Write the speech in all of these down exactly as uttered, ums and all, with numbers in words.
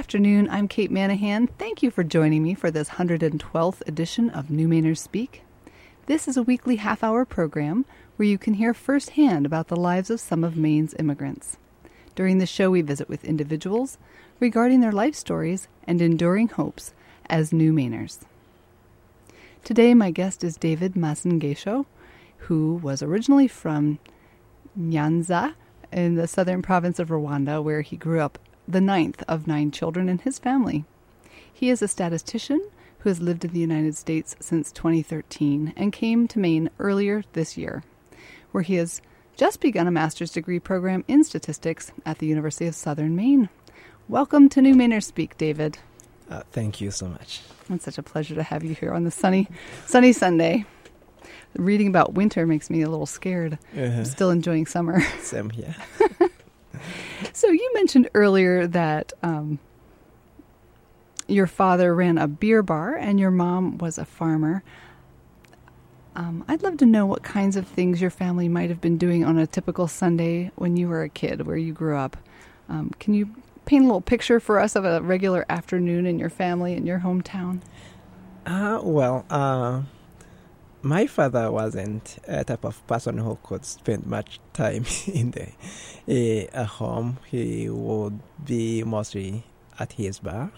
afternoon. I'm Kate Manahan. Thank you for joining me for this one hundred twelfth edition of New Mainers Speak. This is a weekly half-hour program where you can hear firsthand about the lives of some of Maine's immigrants. During the show, we visit with individuals regarding their life stories and enduring hopes as New Mainers. Today, my guest is David Masengesho, who was originally from Nyanza in the southern province of Rwanda, where he grew up, the ninth of nine children in his family. He is a statistician who has lived in the United States since twenty thirteen and came to Maine earlier this year, where he has just begun a master's degree program in statistics at the University of Southern Maine. Welcome to New Mainers Speak, David. Uh, thank you so much. It's such a pleasure to have you here on the sunny, sunny Sunday. Reading about winter makes me a little scared. Uh-huh. I'm still enjoying summer. Same here. So you mentioned earlier that um, your father ran a beer bar and your mom was a farmer. Um, I'd love to know what kinds of things your family might have been doing on a typical Sunday when you were a kid, where you grew up. Um, can you paint a little picture for us of a regular afternoon in your family in your hometown? Uh, well, uh, my father wasn't a type of person who could spend much time in the uh, home. He would be mostly at his bar.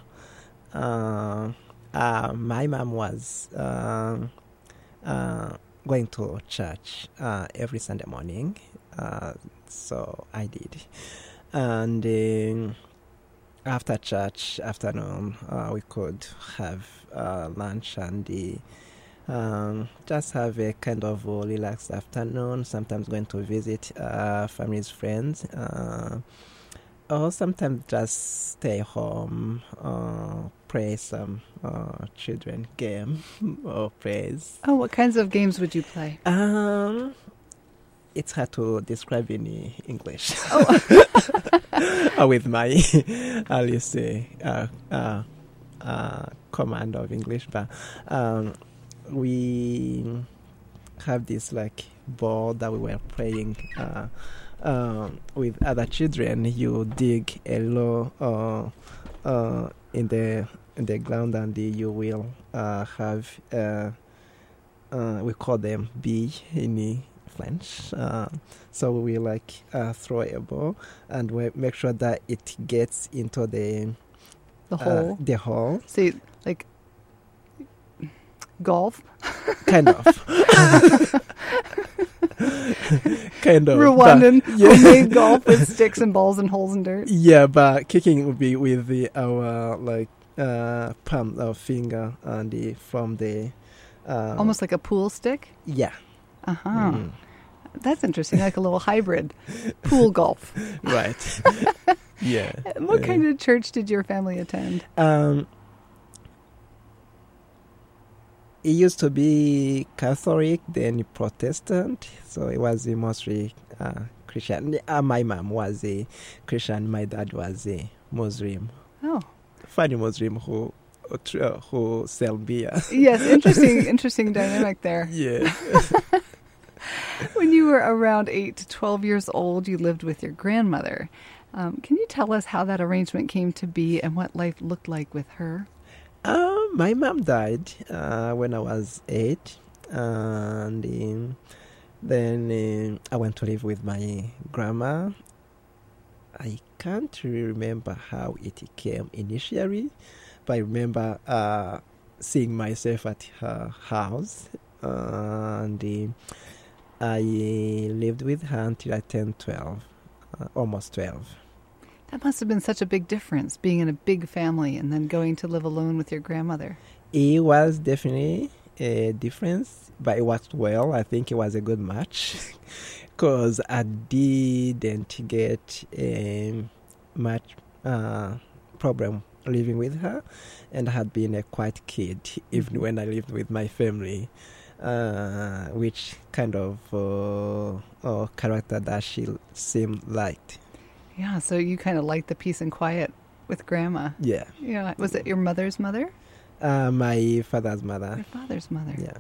Uh, uh, my mom was uh, uh, going to church uh, every Sunday morning, uh, so I did. And uh, after church afternoon, uh, we could have uh, lunch and uh, um, just have a kind of a relaxed afternoon, sometimes going to visit uh, family's friends. Uh, Or sometimes just stay home, uh, play some uh, children game or plays. Oh, what kinds of games would you play? Um, it's hard to describe in English. Oh. uh, with my, I'll just say, uh, uh, uh, command of English, but um, we have this like board that we were playing. Uh, Uh, with other children. You dig a low uh, uh, in the in the ground, and you will uh, have uh, uh, we call them bee in French. Uh, so we like uh, throw a ball, and we make sure that it gets into the the hole. Uh, the hole. See, like golf. Kind of. Kind of. Rwandan but, yeah. homemade golf with sticks and balls and holes and dirt. Yeah, but kicking would be with the our like uh, palm of finger and the from the uh, almost like a pool stick. Yeah. Uh huh. Mm. That's interesting, like a little hybrid pool golf. Right. Yeah. What kind of church did your family attend? Um. It used to be Catholic, then Protestant, so it was mostly uh, Christian. Uh, my mom was a Christian, my dad was a Muslim. Oh. Funny Muslim who uh, who sell beer. Yes, interesting, interesting dynamic there. Yeah. When you were around eight to twelve years old, you lived with your grandmother. Um, can you tell us how that arrangement came to be and what life looked like with her? Uh, my mom died uh, when I was eight, and um, then uh, I went to live with my grandma. I can't really remember how it came initially, but I remember uh, seeing myself at her house, uh, and uh, I lived with her until I turned twelve, uh, almost twelve. That must have been such a big difference, being in a big family and then going to live alone with your grandmother. It was definitely a difference, but it worked well. I think it was a good match because I didn't get a much uh, problem living with her, and I had been a quiet kid even when I lived with my family, uh, which kind of uh, uh, character that she seemed liked. Yeah, so you kind of liked the peace and quiet with Grandma. Yeah. Yeah. Was it your mother's mother? Uh, my father's mother. Your father's mother. Yeah.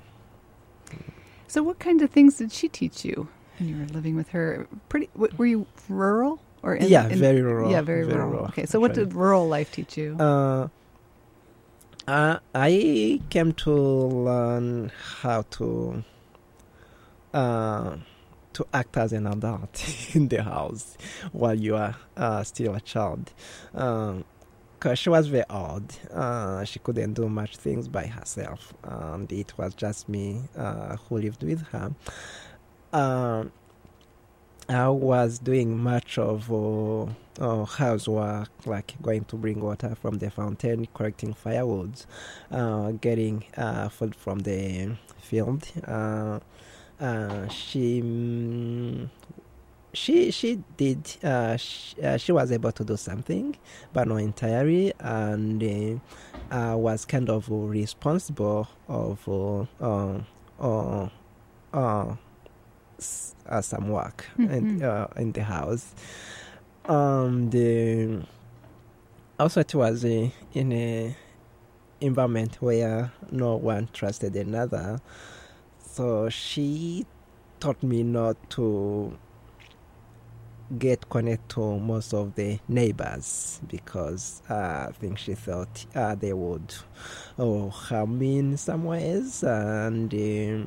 So what kind of things did she teach you when you were living with her? Pretty. W- were you rural Or in, yeah, in, very rural. Yeah, very, very rural. rural. Okay, so what did rural life teach you? Uh, uh, I came to learn how to uh, to act as an adult in the house while you are uh, still a child. Um, Because she was very old. Uh, she couldn't do much things by herself. And it was just me uh, who lived with her. Uh, I was doing much of uh, uh, housework, like going to bring water from the fountain, collecting firewood, uh, getting uh, food from the field. Uh, uh, she... Mm, She she did uh, she, uh, she was able to do something, but not entirely, and uh, uh, was kind of responsible of uh, uh, uh, uh, s- uh, some work Mm-hmm. in, uh, in the house. Um, the also it was uh, in a environment where no one trusted another, so she taught me not to get connected to most of the neighbors because uh, I think she thought uh, they would oh, harm me in some ways, and uh,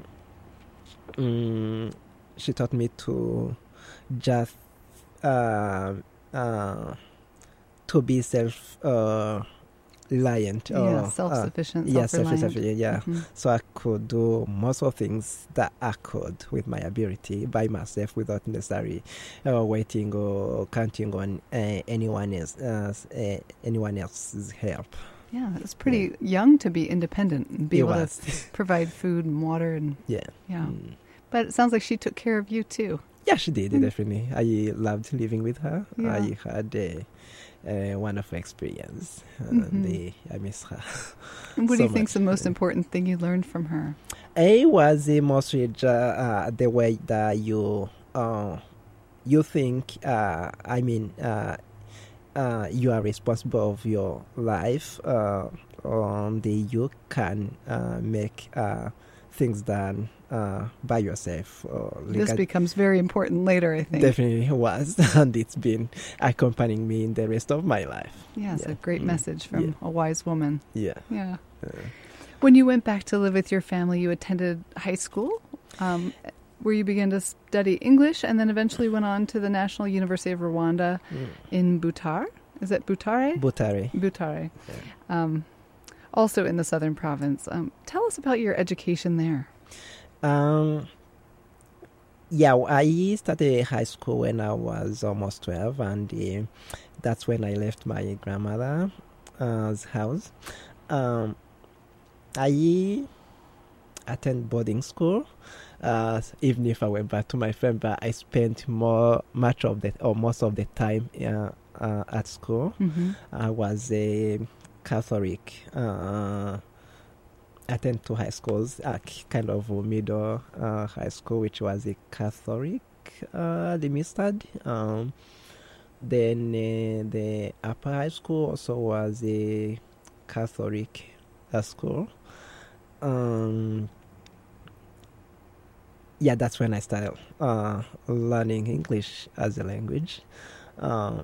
um, she taught me to just uh, uh, to be self uh, reliant. Yeah, or, self-sufficient, uh, yeah, self-reliant. self-sufficient, yeah. Mm-hmm. So I could do most of things that I could with my ability by myself without necessarily uh, waiting or counting on uh, anyone else, uh, uh, anyone else's help. Yeah, it's pretty yeah. young to be independent and be it able was. to provide food and water and yeah, yeah. Mm. But it sounds like she took care of you too. Yeah, she did, Mm. definitely. I loved living with her. Yeah. I had a, a wonderful experience, Mm-hmm. and uh, I miss her. And what so do you think's much. the most important thing you learned from her? A was uh, mostly uh, uh, the way that you uh, you think. Uh, I mean, uh, uh, you are responsible of your life. Uh, on the you can uh, make uh, things done uh, by yourself. Uh, This becomes very important later, I think. Definitely was, and it's been accompanying me in the rest of my life. Yeah, it's Yeah. a great Mm. message from Yeah. a wise woman. Yeah. Yeah. Uh, When you went back to live with your family, you attended high school, um, where you began to study English, and then eventually went on to the National University of Rwanda mm. in Butare. Is that Butare? Butare. Butare. Yeah. Um, also in the southern province. Um, tell us about your education there. Um, yeah, I started high school when I was almost twelve, and uh, that's when I left my grandmother's uh, house. Um, I attended boarding school. Uh, even if I went back to my friend, but I spent more, much of the, or most of the time uh, uh, at school. Mm-hmm. I was a Catholic. Uh, attend two high schools, uh, kind of a middle uh, high school, which was a Catholic uh, limited. Um, then uh, the upper high school also was a Catholic uh, school. Um, yeah, that's when I started uh, learning English as a language. Uh,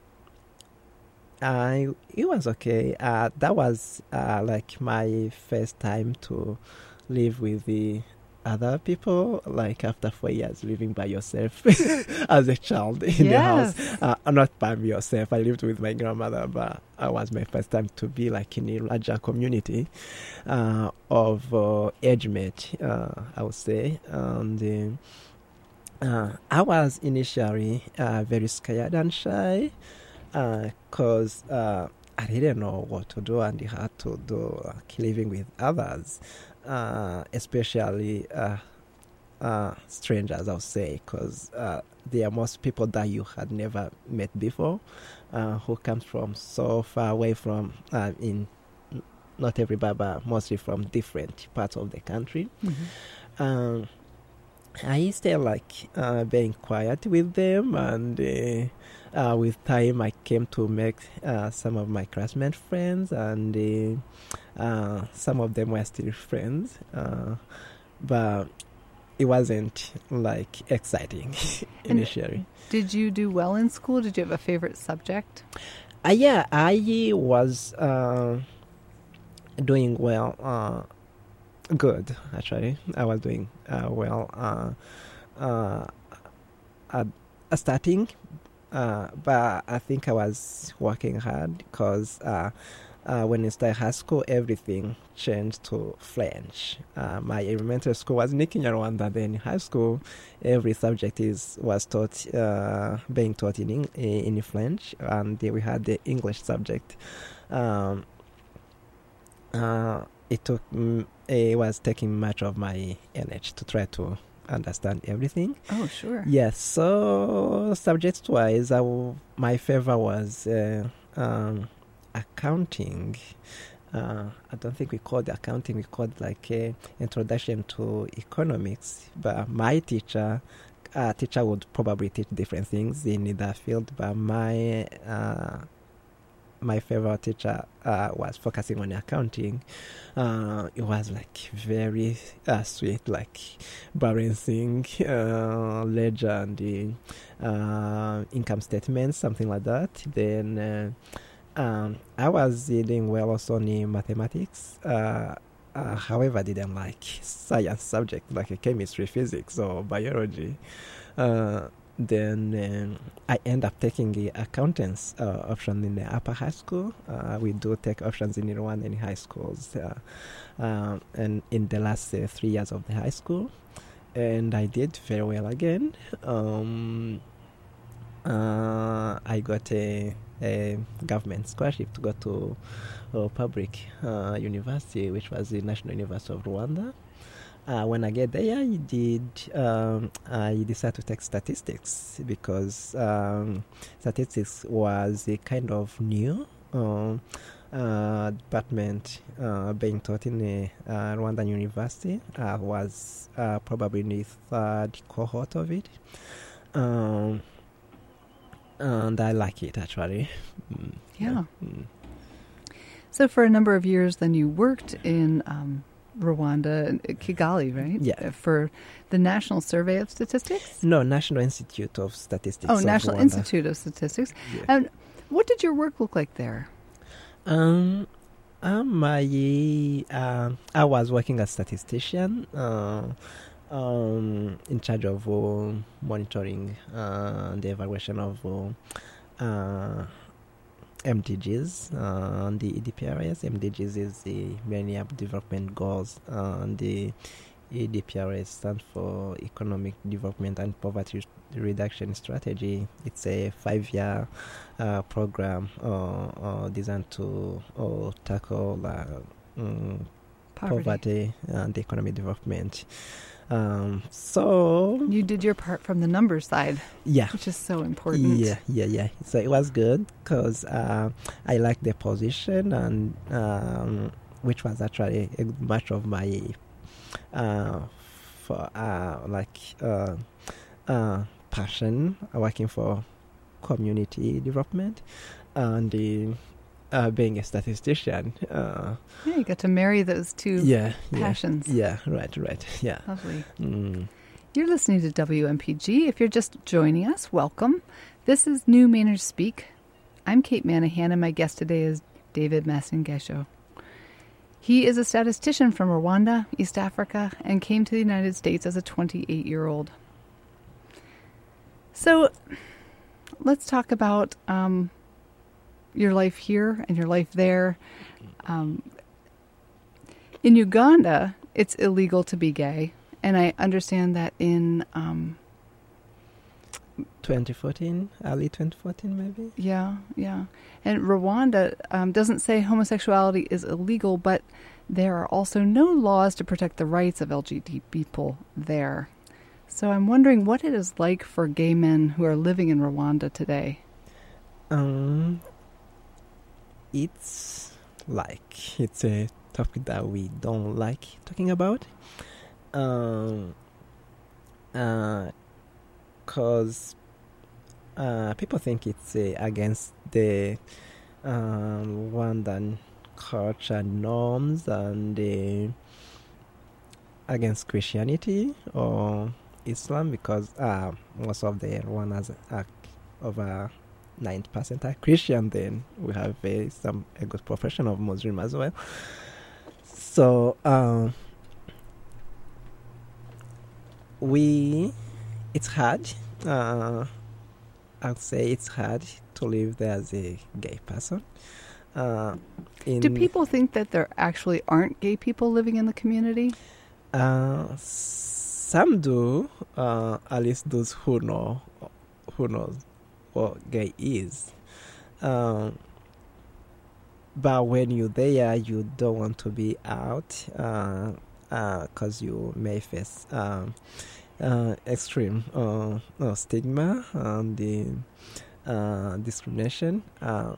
I it was okay. Uh, that was uh, like my first time to live with the other people. Like after four years living by yourself as a child in Yes. the house, uh, not by yourself. I lived with my grandmother, but it was my first time to be like in a larger community uh, of uh, age mate. Uh, I would say, and uh, uh, I was initially uh, very scared and shy. Because uh, uh, I didn't know what to do, and you had to do like, living with others, uh, especially uh, uh, strangers, I'll say, because uh, they are most people that you had never met before, uh, who comes from so far away from, uh, in not everybody, but mostly from different parts of the country. Mm-hmm. Um, I stay like uh, being quiet with them, and uh, uh, with time I came to make uh, some of my classmate friends, and uh, uh, some of them were still friends. Uh, but it wasn't like exciting initially. Did you do well in school? Did you have a favorite subject? Uh, yeah, I was uh, doing well. Uh, good, actually. I was doing uh, well. Uh, uh, at, at starting, uh, but I think I was working hard because uh, uh, when I started high school, everything changed to French. Uh, my elementary school was in Kinyarwanda. Then in high school, every subject is was taught uh, being taught in in French, and then we had the English subject. Um, uh, it took mm, it was taking much of my energy to try to understand everything. Oh, sure. Yes. So subject-wise, I w- my favorite was uh, um, accounting. Uh, I don't think we called accounting. We called like a introduction to economics. But my teacher, uh, teacher would probably teach different things in that field. But my uh, my favorite teacher uh, was focusing on accounting. Uh, it was like very uh, sweet, like balancing uh, ledger and the uh, income statements, something like that. Then uh, um, I was doing well also in mathematics. Uh, uh, however, I didn't like science subject like chemistry, physics, or biology. Uh, Then um, I end up taking the accountants uh, option in the upper high school. Uh, we do take options in Rwanda in high schools, uh, uh, and in the last uh, three years of the high school, and I did very well again. Um, uh, I got a, a government scholarship to go to a public uh, university, which was the National University of Rwanda. Uh, when I get there, I did. Um, I decided to take statistics because um, statistics was a kind of new um, uh, department uh, being taught in a uh, Rwandan university. I was uh, probably in the third cohort of it, um, and I like it actually. Mm, yeah. Mm. So for a number of years, then you worked in Um Rwanda, Kigali, right? Yeah. For the National Survey of Statistics? No, National Institute of Statistics. Oh, of National Rwanda. Institute of Statistics. Yeah. And what did your work look like there? Um, uh, my uh, I was working as statistician, uh, um, in charge of uh, monitoring uh, the evaluation of uh, uh, M D Gs, uh, the E D P R S. M D Gs is the Millennium Development Goals, uh, and the E D P R S stands for Economic Development and Poverty Reduction Strategy. It's a five-year uh, program uh, uh, designed to uh, tackle uh, um, Poverty. poverty and economic development. Um, so You did your part from the numbers side, yeah, which is so important. yeah, yeah, yeah. So it was good because uh, I liked the position, and um, which was actually a much of my uh, for uh, like uh, uh, passion, working for community development, and the uh, being a statistician. Uh, Yeah, you got to marry those two yeah, passions. Yeah, yeah, right, right. Yeah. Lovely. Mm. You're listening to W M P G. If you're just joining us, welcome. This is New Mainers Speak. I'm Kate Manahan, and my guest today is David Masengesho. He is a statistician from Rwanda, East Africa, and came to the United States as a twenty-eight-year-old. So let's talk about um, your life here and your life there. Um, in Uganda, it's illegal to be gay, and I understand that in um, twenty fourteen, early twenty fourteen, maybe. yeah, yeah, and Rwanda um, doesn't say homosexuality is illegal, but there are also no laws to protect the rights of L G B T people there. So I'm wondering what it is like for gay men who are living in Rwanda today. Um, it's like it's a topic that we don't like talking about. Um, uh, cause uh, people think it's uh, against the um, Rwandan culture norms and the against Christianity or Islam, because uh, most of the Rwandans are over ninety percent are Christian. Then we have a, some a good proportion of Muslim as well. So um, we, it's hard. Uh, I'd say it's hard to live there as a gay person. Uh, in Do people think that there actually aren't gay people living in the community? Uh, some do, uh, at least those who know, who knows what gay is. Um, but when you're there, you don't want to be out, uh, uh, cause you may face um, uh, extreme uh, uh, stigma and the uh, discrimination. Uh,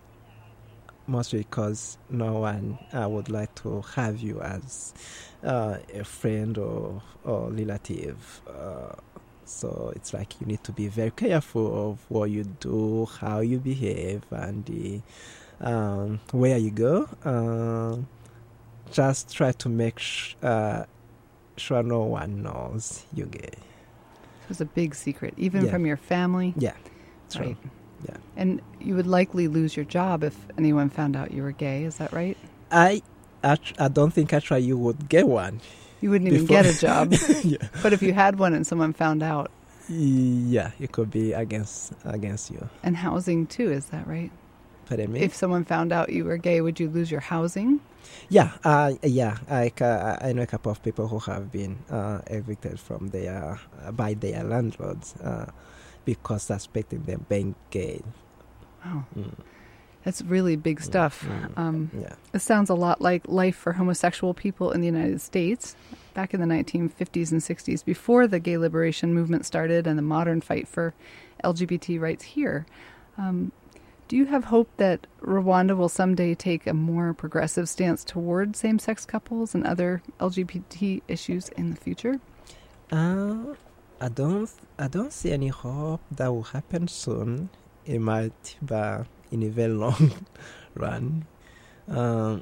Mostly because no one uh, would like to have you as uh, a friend or, or relative. Uh, so it's like you need to be very careful of what you do, how you behave, and the, um, where you go. Uh, just try to make sh- uh, sure no one knows you're gay. It was a big secret, even Yeah. from your family. Yeah, That's right. Yeah. And you would likely lose your job if anyone found out you were gay. Is that right? I, act- I don't think actually you would get one. You wouldn't even Before- get a job. Yeah. But if you had one and someone found out, Yeah, it could be against against you. and housing too, is that right? Pardon me? If someone found out you were gay, would you lose your housing? Yeah, uh, yeah. I, ca- I know a couple of people who have been uh, evicted from their uh, by their landlords uh, because suspecting them being gay. Wow. Mm. That's really big stuff. Mm. Um, Yeah. It sounds a lot like life for homosexual people in the United States back in the nineteen fifties and sixties, before the gay liberation movement started and the modern fight for L G B T rights here. Um, do you have hope that Rwanda will someday take a more progressive stance toward same-sex couples and other L G B T issues in the future? Uh, I don't. I don't see any hope that will happen soon. It might, but in a very long run, um,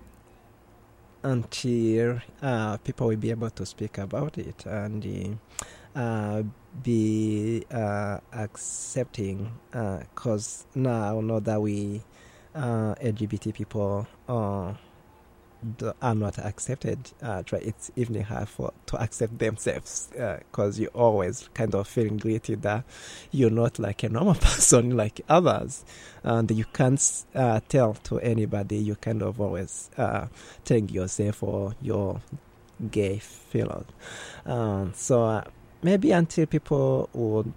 until uh, people will be able to speak about it and uh, be uh, accepting. Because uh, now, now that we uh, L G B T people uh, do, are not accepted, uh, try, it's even hard for to accept themselves because uh, you're always kind of feeling guilty that you're not like a normal person like others, and you can't uh, tell to anybody. You kind of always uh, telling yourself or your gay fellows. Um, so uh, maybe until people would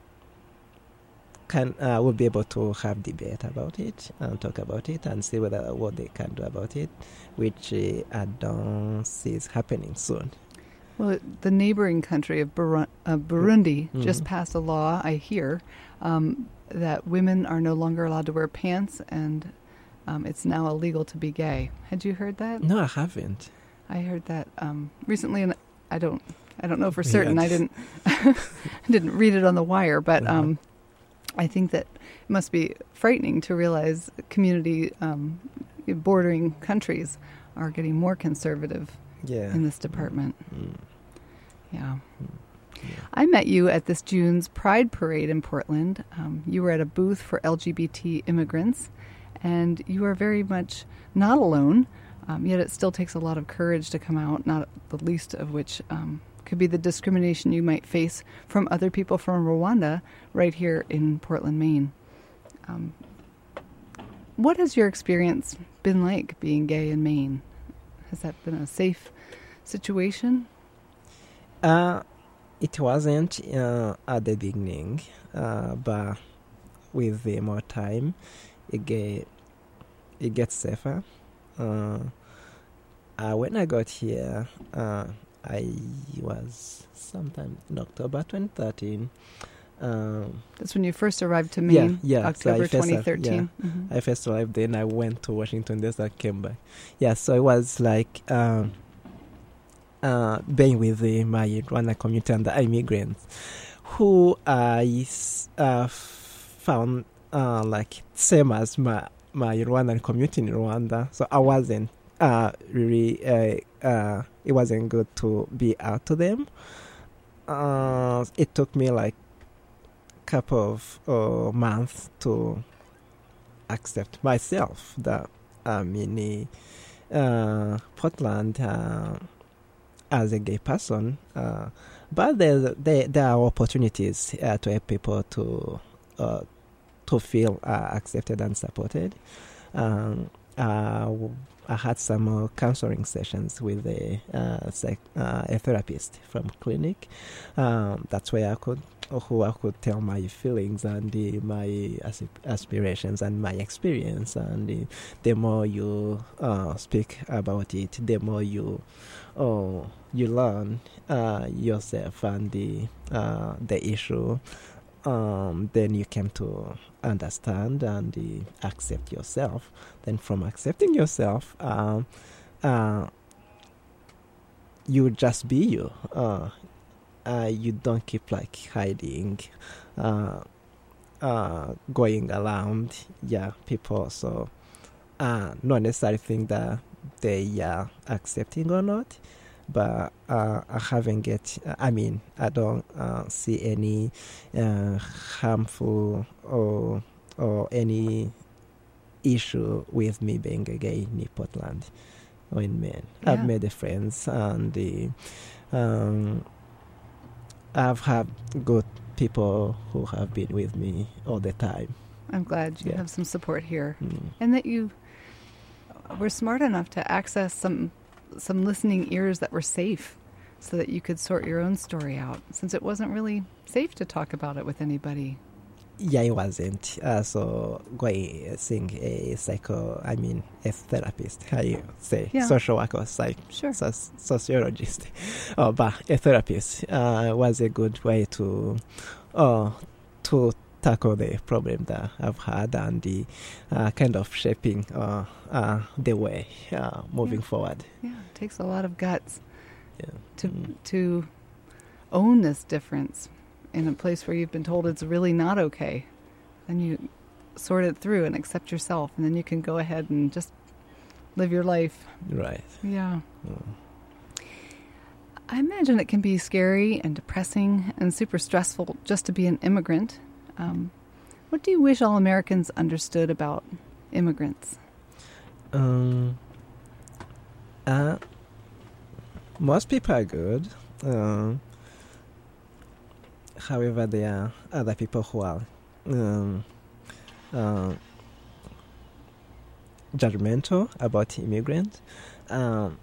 can uh, will be able to have debate about it and talk about it and see whether what they can do about it, which uh, I don't see is happening soon. Well, the neighboring country of Buru- uh, Burundi Mm-hmm. just passed a law, I hear, um, that women are no longer allowed to wear pants, and um, it's now illegal to be gay. Had you heard that? No, I haven't. I heard that um, recently, and I don't, I don't know for certain. Yeah. I didn't, I didn't read it on the wire, but Uh-huh. um, I think that it must be frightening to realize community um, bordering countries are getting more conservative Yeah. in this department. Mm. Yeah. Yeah. I met you at this June's Pride Parade in Portland. Um, you were at a booth for L G B T immigrants, and you are very much not alone, um, yet it still takes a lot of courage to come out, not the least of which um, could be the discrimination you might face from other people from Rwanda right here in Portland, Maine. Um, what has your experience been like being gay in Maine? Has that been a safe situation? Uh, it wasn't uh, at the beginning, uh, but with the more time, it get it gets safer. Uh, uh, when I got here, uh, I was sometime in October twenty thirteen. Um, That's when you first arrived to Maine, Yeah, yeah. So I October first arrived- twenty thirteen. Mhm. I first arrived, then I went to Washington D C and came back. Yeah, so it was like um, uh, being with the, my Rwanda community and the immigrants who I uh, found uh, like same as my, my Rwandan community in Rwanda. So I wasn't uh, really, uh, uh, it wasn't good to be out to them. Uh, it took me like a couple of uh, months to accept myself that I'm in uh, Portland uh, as a gay person. Uh, but there, there, there are opportunities uh, to help people to uh, to feel uh, accepted and supported. Um, uh, I had some uh, counseling sessions with a, uh, psych, uh, a therapist from clinic. Um, that's where I could, who I could tell my feelings and uh, my as- aspirations and my experience. And uh, the more you uh, speak about it, the more you oh, you learn uh, yourself and the uh, the issue. Um, then you came to understand and uh, accept yourself. Then from accepting yourself, um, uh, you just be you. Uh, uh, you don't keep like hiding, uh, uh, going around. Yeah, people also uh, not necessarily think that they are accepting or not. But uh, I haven't get. I mean, I don't uh, see any uh, harmful or or any issue with me being a gay in Portland or in Maine. Yeah. I've made friends and the, um, I've had good people who have been with me all the time. I'm glad you Yeah. have some support here, Mm. and that you were smart enough to access some. some listening ears that were safe so that you could sort your own story out, since it wasn't really safe to talk about it with anybody. Yeah, it wasn't. Uh, so going seeing a psycho, I mean, a therapist, how you say, Yeah. social worker, psych, Sure. soc- sociologist, oh, but a therapist uh, was a good way to, uh, to tackle the problem that I've had and the uh, kind of shaping uh, uh, the way uh, moving Yeah. forward. Yeah, it takes a lot of guts Yeah. to Mm. to own this difference in a place where you've been told it's really not okay. Then you sort it through and accept yourself, and then you can go ahead and just live your life. Right. Yeah. Mm. I imagine it can be scary and depressing and super stressful just to be an immigrant. Um, what do you wish all Americans understood about immigrants? Um, uh, most people are good. Um, however, there are other people who are um, uh, judgmental about immigrants. Um,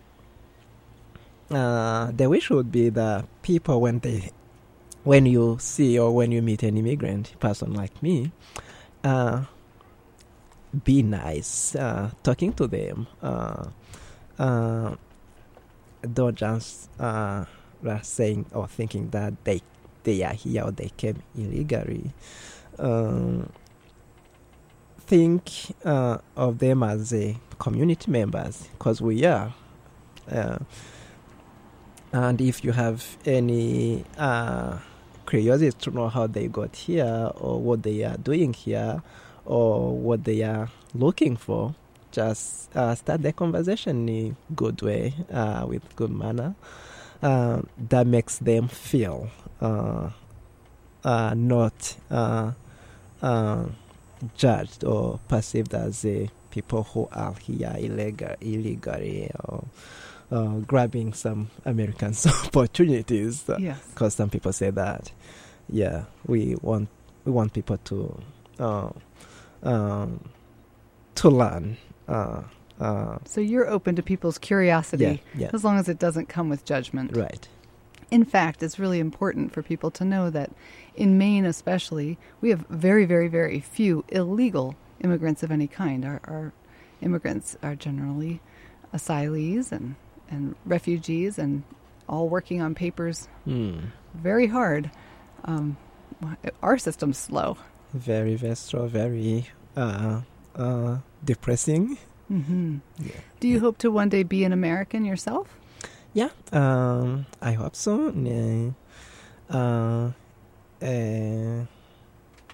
uh, the wish would be that people, when they, when you see or when you meet an immigrant person like me, uh, be nice, uh, talking to them. Uh, uh, don't just uh, saying or thinking that they they are here or they came illegally. Um, think uh, of them as a community members, because we are. Uh, and if you have any uh, curiosity to know how they got here or what they are doing here or what they are looking for, just uh, start the conversation in a good way, uh, with good manner. Uh, that makes them feel uh, uh, not uh, uh, judged or perceived as uh, people who are here illegal, illegally or uh, grabbing some Americans' opportunities. Yes. Because some people say that. Yeah, we want we want people to uh, um, to learn. Uh, uh, So you're open to people's curiosity, yeah, yeah, as long as it doesn't come with judgment. right. In fact, it's really important for people to know that in Maine especially, we have very, very, very few illegal immigrants of any kind. Our, our immigrants are generally asylees and, and refugees and all working on papers Hmm. very hard. Um, our system's slow. Very, very slow, very uh, uh, depressing. Mm-hmm. Yeah. Do you hope to one day be an American yourself? Yeah, um, I hope so. Uh, uh,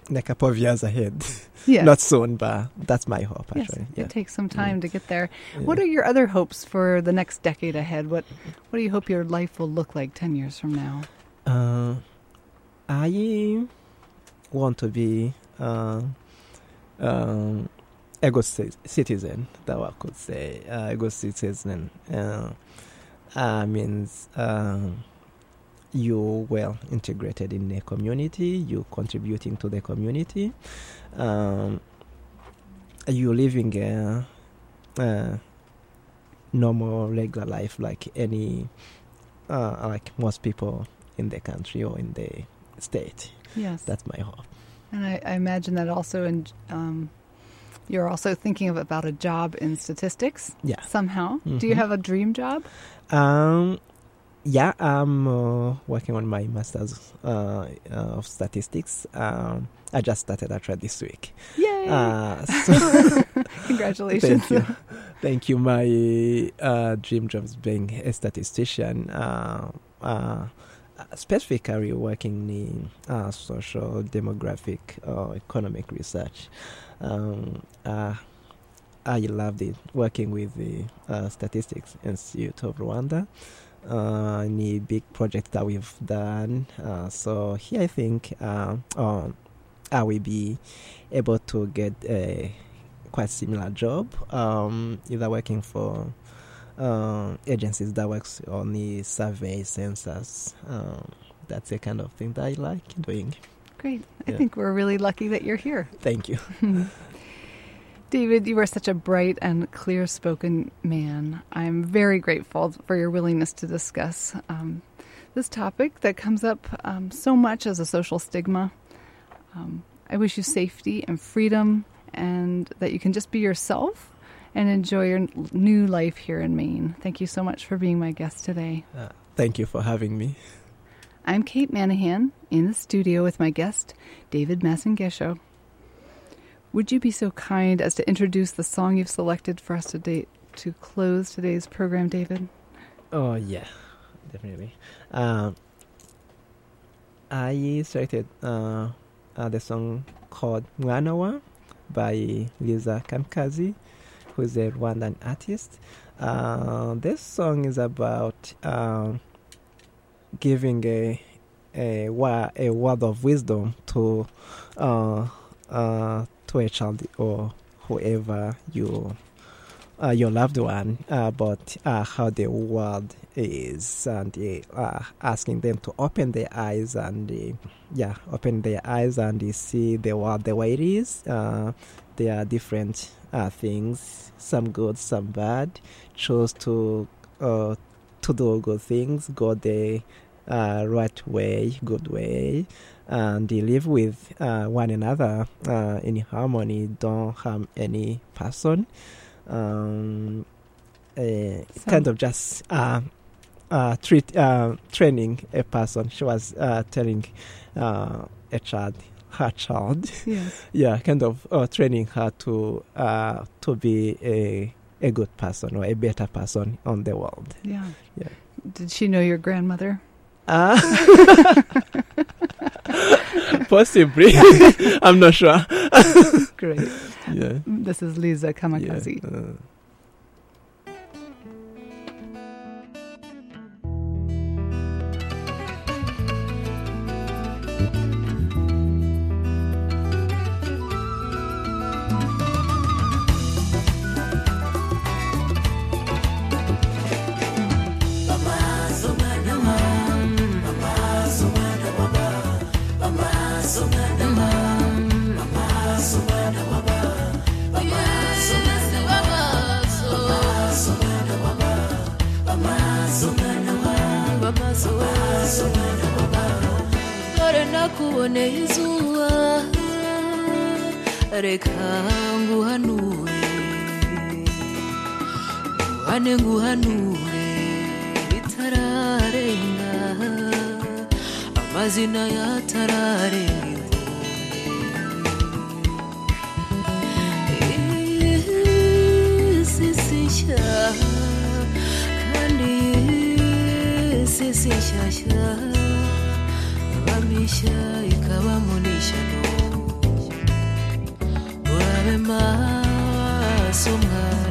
in a couple of years ahead. Yes. Not soon, but that's my hope, Yes, actually. it takes some time Mm. to get there. Yeah. What are your other hopes for the next decade ahead? What What do you hope your life will look like ten years from now? Uh, I want to be uh, um, a good ci- citizen, that I could say. Uh, a good citizen uh, uh, means uh, you well integrated in the community, you contributing to the community, um, you living a, a normal, regular life like any, uh, like most people in the country or in the state. Yes. That's my hope. And I, I imagine that also in, um, you're also thinking of about a job in statistics Yeah. somehow. Do you Mhm. have a dream job? Um, yeah, I'm uh, working on my master's uh, uh, of statistics. Um, I just started actually this week. Yay! Uh, so Congratulations. Thank you. Thank you. My uh, dream job is being a statistician, uh, uh, specifically working in uh, social, demographic, or economic research. Um, uh, I loved it working with the uh, Statistics Institute of Rwanda. Uh, any big project that we've done. Uh, so here I think uh, um, I will be able to get a quite similar job, um, either working for uh, agencies that works on the survey, census. Um, that's the kind of thing that I like doing. Great. I Yeah. think we're really lucky that you're here. Thank you. David, you are such a bright and clear-spoken man. I'm very grateful for your willingness to discuss um, this topic that comes up um, so much as a social stigma. Um, I wish you safety and freedom and that you can just be yourself and enjoy your n- new life here in Maine. Thank you so much for being my guest today. Uh, thank you for having me. I'm Kate Manahan in the studio with my guest, David Massengesho. Would you be so kind as to introduce the song you've selected for us today to close today's program, David? Oh, yeah, definitely. Um, I selected uh, uh, the song called Mwanawa by Liza Kamikaze, who is a Rwandan artist. Uh, this song is about uh, giving a, a, wa- a word of wisdom to uh, uh, to a child or whoever you uh, your loved one about uh, how the world is, and uh, asking them to open their eyes and uh, yeah, open their eyes and uh, see the world the way it is. Uh, there are different uh, things, some good, some bad. Choose to uh, to do good things, go the uh, right way, good way, and they live with uh, one another uh, in harmony. Don't harm any person. Um, uh, So- kind of just uh, uh, treat uh, training a person. She was uh, telling uh, a child, her child, Yes. yeah, kind of uh, training her to uh, to be a a good person or a better person on the world. Yeah. Yeah. Did she know your grandmother? Uh, possibly. I'm not sure. Great. Yeah. This is Liza Kamikaze. Yeah. Uh, dore nakuboneye izuba reka nguhanure nguhane nguhanure bitararenga amazina yatararenga isi sishya kandi isi sishyashya bamisha ikaba munishyano urabe maso mwana